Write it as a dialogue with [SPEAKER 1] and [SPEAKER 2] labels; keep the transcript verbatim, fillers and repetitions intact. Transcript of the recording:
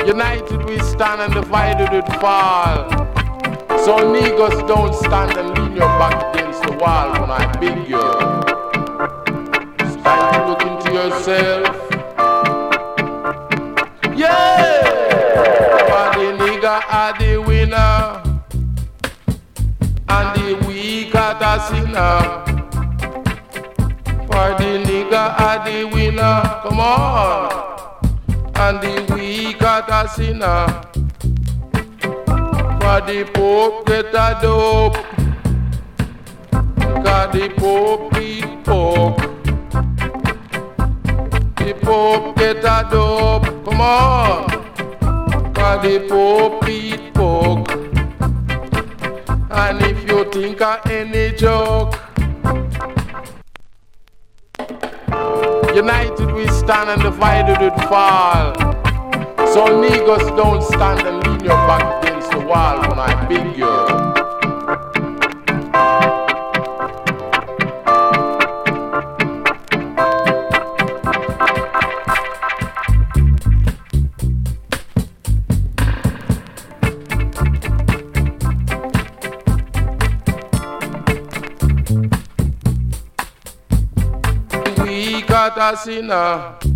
[SPEAKER 1] United we stand and divided we fall. So niggas don't stand and lean your back against the wall when I beg you. It's time to look into yourself. Yeah! For the nigga are the winner and the weak are the sinner. For the nigga are the winner, come on, and the weak are the sinner. For the Pope get a dope, cause the Pope beat Pope. The Pope get a dope, come on, cause the Pope beat Pope. And if you think of any joke, united we stand and divided we fall. So niggas don't stand and lean your back against the wall when I beg you. We got a sinner